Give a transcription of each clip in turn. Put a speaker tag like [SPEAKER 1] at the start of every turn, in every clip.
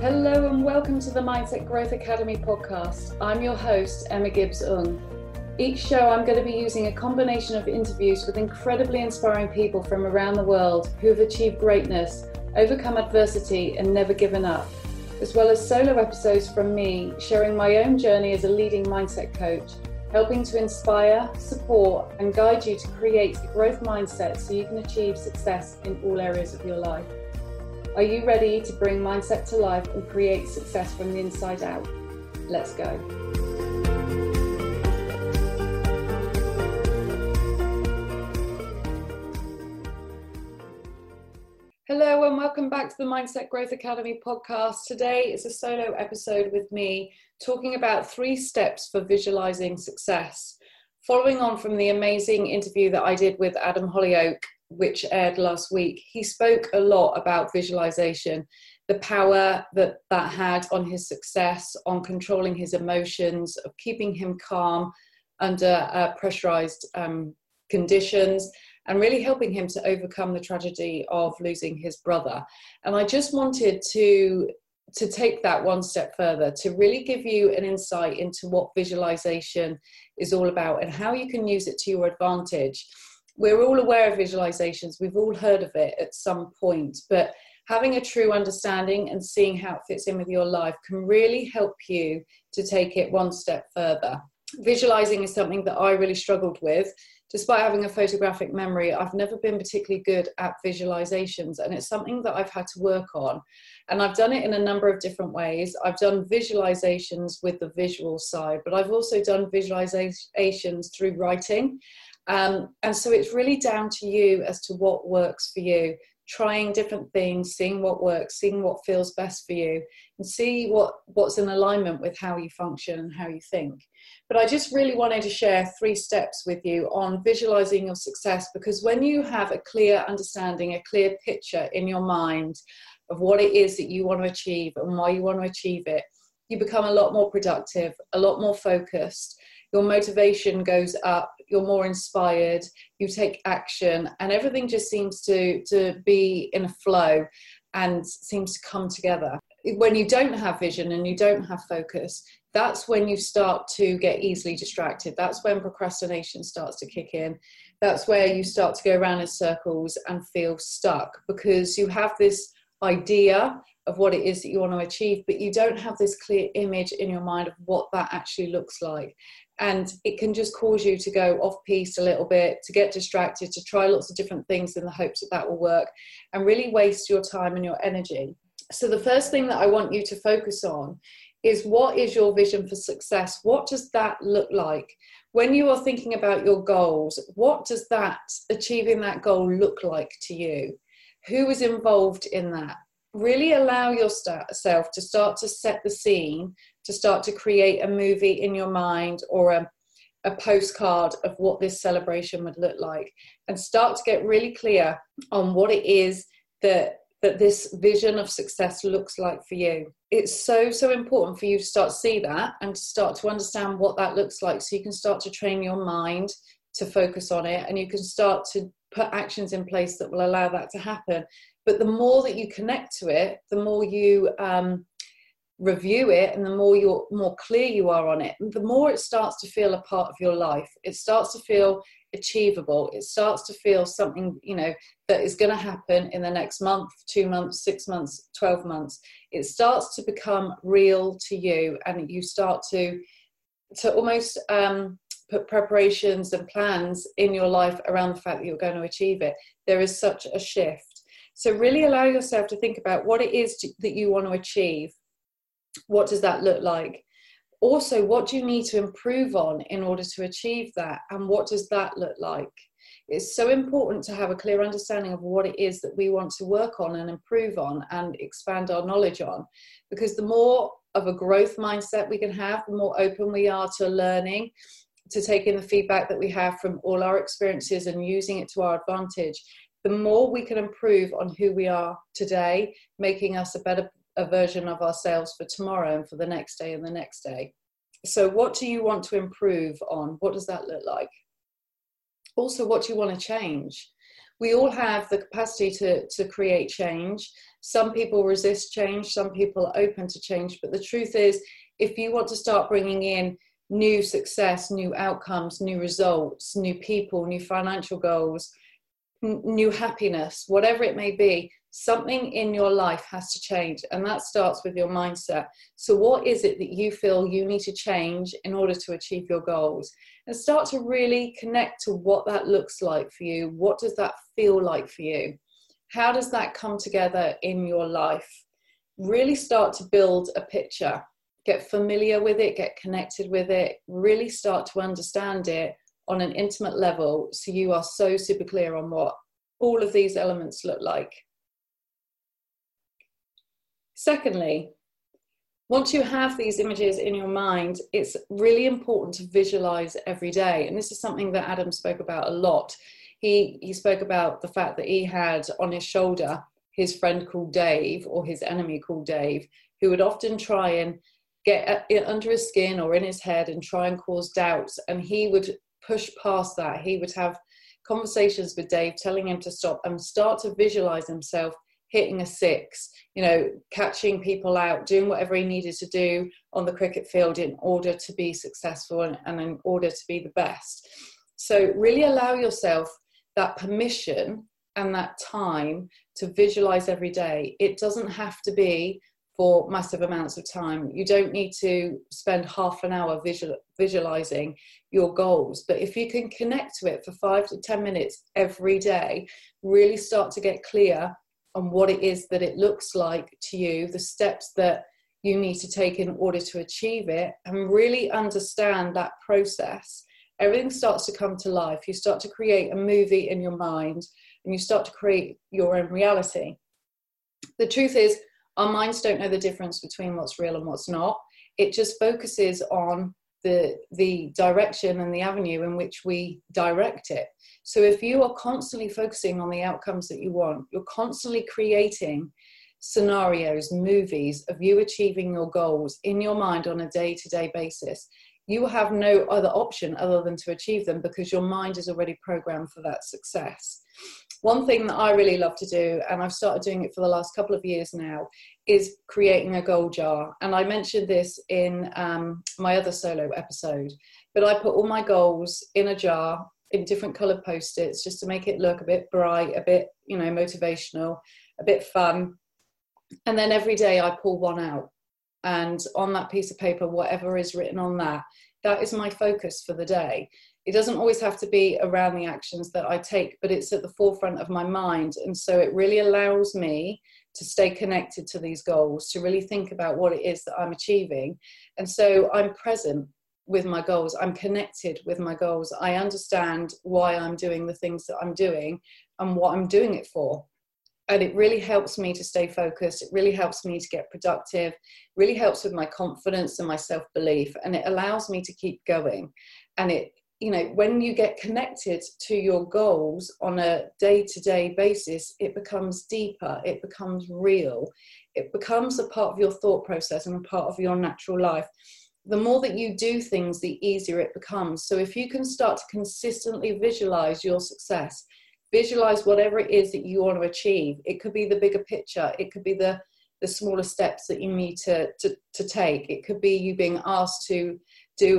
[SPEAKER 1] Hello and welcome to the Mindset Growth Academy podcast. I'm your host, Emma Gibbs-Ung. Each show I'm going to be using a combination of interviews with incredibly inspiring people from around the world who have achieved greatness, overcome adversity and never given up, as well as solo episodes from me sharing my own journey as a leading mindset coach, helping to inspire, support and guide you to create a growth mindset so you can achieve success in all areas of your life. Are you ready to bring mindset to life and create success from the inside out? Let's go. Hello and welcome back to the Mindset Growth Academy podcast. Today is a solo episode with me talking about 3 steps for visualizing success. Following on from the amazing interview that I did with Adam Hollyoake, which aired last week, he spoke a lot about visualization, the power that had on his success, on controlling his emotions, of keeping him calm under pressurized conditions, and really helping him to overcome the tragedy of losing his brother. And I just wanted to take that one step further, to really give you an insight into what visualization is all about and how you can use it to your advantage. We're all aware of visualizations. We've all heard of it at some point, but having a true understanding and seeing how it fits in with your life can really help you to take it one step further. Visualizing is something that I really struggled with. Despite having a photographic memory, I've never been particularly good at visualizations, and it's something that I've had to work on. And I've done it in a number of different ways. I've done visualizations with the visual side, but I've also done visualizations through writing. And so it's really down to you as to what works for you, trying different things, seeing what works, seeing what feels best for you, and see what's in alignment with how you function and how you think. But I just really wanted to share 3 steps with you on visualizing your success, because when you have a clear understanding, a clear picture in your mind of what it is that you want to achieve and why you want to achieve it, you become a lot more productive, a lot more focused. Your motivation goes up, you're more inspired, you take action, and everything just seems to be in a flow and seems to come together. When you don't have vision and you don't have focus, that's when you start to get easily distracted. That's when procrastination starts to kick in. That's where you start to go around in circles and feel stuck, because you have this idea of what it is that you want to achieve, but you don't have this clear image in your mind of what that actually looks like. And it can just cause you to go off piste a little bit, to get distracted, to try lots of different things in the hopes that that will work, and really waste your time and your energy. So the first thing that I want you to focus on is, what is your vision for success? What does that look like? When you are thinking about your goals, what does that, achieving that goal, look like to you? Who is involved in that? Really allow yourself to start to set the scene, to start to create a movie in your mind, or a postcard of what this celebration would look like, and start to get really clear on what it is that this vision of success looks like for you. It's so important for you to start to see that and to start to understand what that looks like, so you can start to train your mind to focus on it, and you can start to put actions in place that will allow that to happen. But the more that you connect to it, the more you review it, and the more clear you are on it, the more it starts to feel a part of your life. It starts to feel achievable. It starts to feel something, that is going to happen in the next month, 2 months, 6 months, 12 months. It starts to become real to you, and you start to almost put preparations and plans in your life around the fact that you're going to achieve it. There is such a shift. So really allow yourself to think about what it is that you want to achieve. What does that look like? Also, what do you need to improve on in order to achieve that? And what does that look like? It's so important to have a clear understanding of what it is that we want to work on and improve on and expand our knowledge on. Because the more of a growth mindset we can have, the more open we are to learning, to taking the feedback that we have from all our experiences and using it to our advantage, the more we can improve on who we are today, making us a version of ourselves for tomorrow and for the next day and the next day. So what do you want to improve on? What does that look like? Also, what do you want to change? We all have the capacity to create change. Some people resist change, some people are open to change. But the truth is, if you want to start bringing in new success, new outcomes, new results, new people, new financial goals, new happiness, whatever it may be, something in your life has to change. And that starts with your mindset. So what is it that you feel you need to change in order to achieve your goals? And start to really connect to what that looks like for you. What does that feel like for you? How does that come together in your life? Really start to build a picture. Get familiar with it, get connected with it, really start to understand it on an intimate level, so you are so super clear on what all of these elements look like. Secondly, once you have these images in your mind, it's really important to visualize every day. And this is something that Adam spoke about a lot. He spoke about the fact that he had on his shoulder his friend called Dave, or his enemy called Dave, who would often try and get under his skin or in his head and try and cause doubts. And he would push past that. He would have conversations with Dave telling him to stop and start to visualize himself hitting a six, catching people out, doing whatever he needed to do on the cricket field in order to be successful and in order to be the best. So really allow yourself that permission and that time to visualize every day. It doesn't have to be for massive amounts of time. You don't need to spend half an hour visualizing your goals, but if you can connect to it for 5 to 10 minutes every day, really start to get clear on what it is that it looks like to you, the steps that you need to take in order to achieve it, and really understand that process, everything starts to come to life. You start to create a movie in your mind, and you start to create your own reality. The truth is, our minds don't know the difference between what's real and what's not. It just focuses on the direction and the avenue in which we direct it. So if you are constantly focusing on the outcomes that you want, you're constantly creating scenarios, movies of you achieving your goals in your mind on a day-to-day basis, you will have no other option other than to achieve them, because your mind is already programmed for that success. One thing that I really love to do, and I've started doing it for the last couple of years now, is creating a goal jar. And I mentioned this in my other solo episode, but I put all my goals in a jar in different coloured Post-its, just to make it look a bit bright, a bit, motivational, a bit fun. And then every day I pull one out. And on that piece of paper, whatever is written on that, that is my focus for the day. It doesn't always have to be around the actions that I take, but it's at the forefront of my mind. And so it really allows me to stay connected to these goals, to really think about what it is that I'm achieving. And so I'm present with my goals. I'm connected with my goals. I understand why I'm doing the things that I'm doing and what I'm doing it for. And it really helps me to stay focused. It really helps me to get productive, really helps with my confidence and my self-belief. And it allows me to keep going. And it, when you get connected to your goals on a day-to-day basis, it becomes deeper, it becomes real, it becomes a part of your thought process and a part of your natural life. The more that you do things, the easier it becomes. So if you can start to consistently visualize your success, visualize whatever it is that you want to achieve. It could be the bigger picture. It could be the smaller steps that you need to take. It could be you being asked to do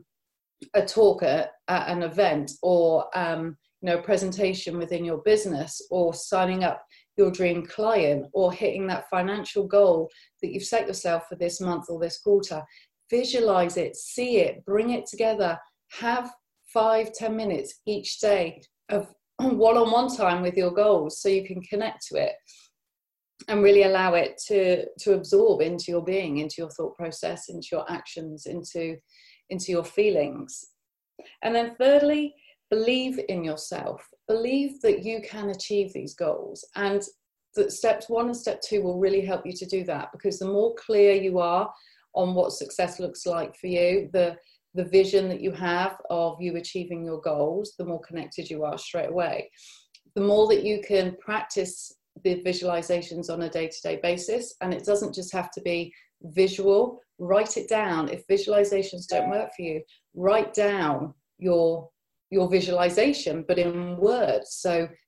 [SPEAKER 1] a talk at an event, or a presentation within your business, or signing up your dream client, or hitting that financial goal that you've set yourself for this month or this quarter. Visualize it, see it, bring it together. Have 5-10 minutes each day of one-on-one time with your goals, so you can connect to it and really allow it to absorb into your being, into your thought process, into your actions, into your feelings. And then thirdly, believe in yourself. Believe that you can achieve these goals, and that steps 1 and step 2 will really help you to do that, because the more clear you are on what success looks like for you, the vision that you have of you achieving your goals, the more connected you are straight away. The more that you can practice the visualizations on a day-to-day basis, and it doesn't just have to be visual. Write it down. If visualizations don't work for you, write down your visualization, but in words. So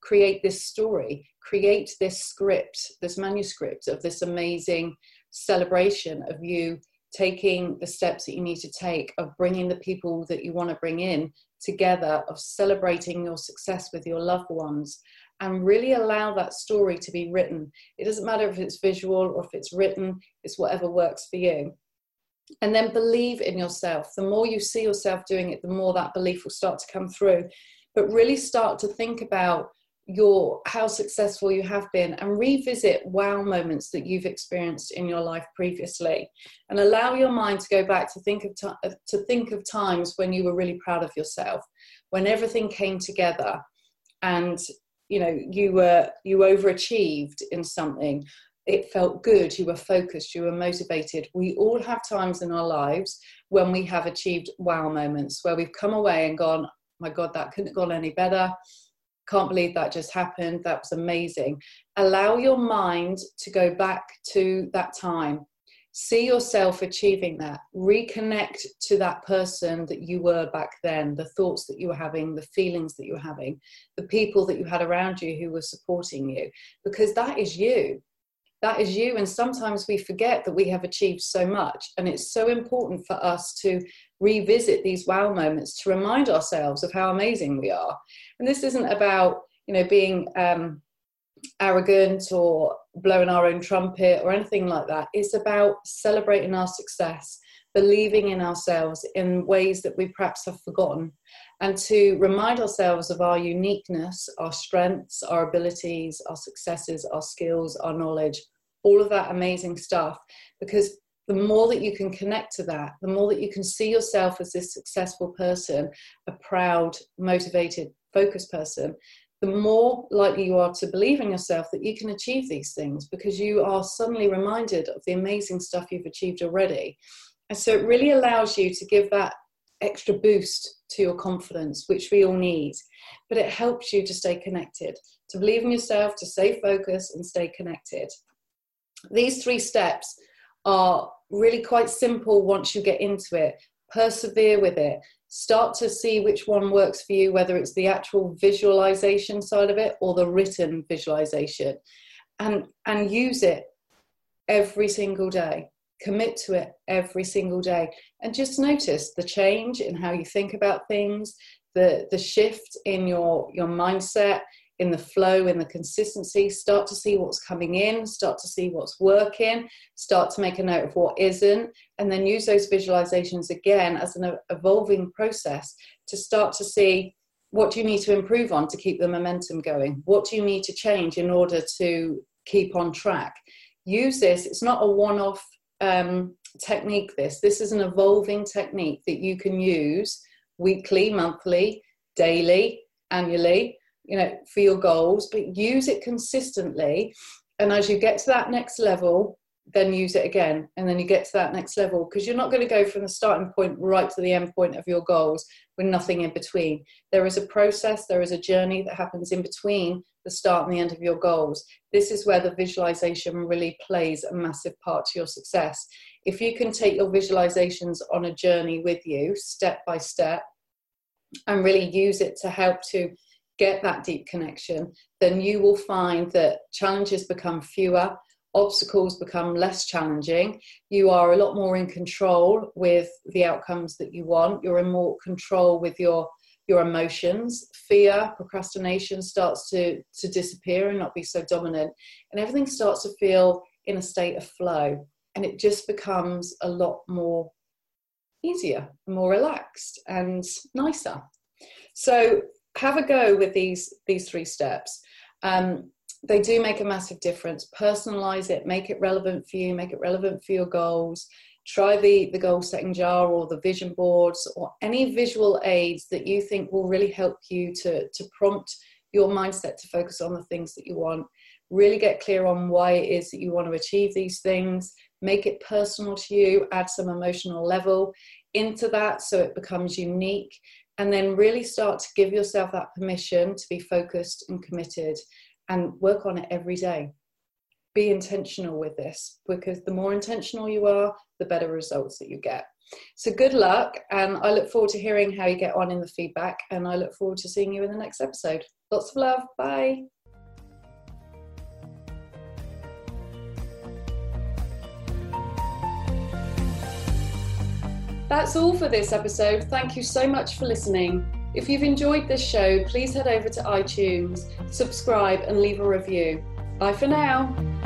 [SPEAKER 1] create this story, create this script, this manuscript of this amazing celebration of you taking the steps that you need to take, of bringing the people that you want to bring in together, of celebrating your success with your loved ones, and really allow that story to be written. It doesn't matter if it's visual or if it's written, it's whatever works for you. And then believe in yourself. The more you see yourself doing it, the more that belief will start to come through. But really start to think about how successful you have been, and revisit wow moments that you've experienced in your life previously, and allow your mind to go back to think of times when you were really proud of yourself, when everything came together and you overachieved in something. It felt good, you were focused, you were motivated. We all have times in our lives when we have achieved wow moments, where we've come away and gone, my God, that couldn't have gone any better. Can't believe that just happened. That was amazing. Allow your mind to go back to that time. See yourself achieving that. Reconnect to that person that you were back then, the thoughts that you were having, the feelings that you were having, the people that you had around you who were supporting you, because that is you. That is you. And sometimes we forget that we have achieved so much. And it's so important for us to revisit these wow moments, to remind ourselves of how amazing we are. And this isn't about, being arrogant or blowing our own trumpet or anything like that. It's about celebrating our success, believing in ourselves in ways that we perhaps have forgotten, and to remind ourselves of our uniqueness, our strengths, our abilities, our successes, our skills, our knowledge, all of that amazing stuff. Because the more that you can connect to that, the more that you can see yourself as this successful person, a proud, motivated, focused person, the more likely you are to believe in yourself that you can achieve these things, because you are suddenly reminded of the amazing stuff you've achieved already. And so it really allows you to give that extra boost to your confidence, which we all need. But it helps you to stay connected, to believe in yourself, to stay focused and stay connected. These 3 steps are really quite simple once you get into it. Persevere with it. Start to see which one works for you, whether it's the actual visualization side of it or the written visualization, and use it every single day. Commit to it every single day, and just notice the change in how you think about things, the shift in your mindset, in the flow, in the consistency. Start to see what's coming in, start to see what's working, start to make a note of what isn't, and then use those visualizations again as an evolving process to start to see what do you need to improve on to keep the momentum going? What do you need to change in order to keep on track? Use this. It's not a one-off technique. This is an evolving technique that you can use weekly, monthly, daily, annually, for your goals, but use it consistently. And as you get to that next level, then use it again. And then you get to that next level, because you're not going to go from the starting point right to the end point of your goals with nothing in between. There is a process, there is a journey that happens in between the start and the end of your goals. This is where the visualization really plays a massive part to your success. If you can take your visualizations on a journey with you, step by step, and really use it to help to get that deep connection, then you will find that challenges become fewer, obstacles become less challenging. You are a lot more in control with the outcomes that you want. You're in more control with your emotions. Fear, procrastination starts to disappear and not be so dominant. And everything starts to feel in a state of flow. And it just becomes a lot more easier, more relaxed and nicer. So have a go with these 3 steps. They do make a massive difference. Personalize it, make it relevant for you, make it relevant for your goals. Try the goal setting jar or the vision boards or any visual aids that you think will really help you to prompt your mindset to focus on the things that you want. Really get clear on why it is that you want to achieve these things. Make it personal to you, add some emotional level into that so it becomes unique. And then really start to give yourself that permission to be focused and committed, and work on it every day. Be intentional with this, because the more intentional you are, the better results that you get. So good luck, and I look forward to hearing how you get on in the feedback, and I look forward to seeing you in the next episode. Lots of love. Bye. That's all for this episode. Thank you so much for listening. If you've enjoyed this show, please head over to iTunes, subscribe and leave a review. Bye for now.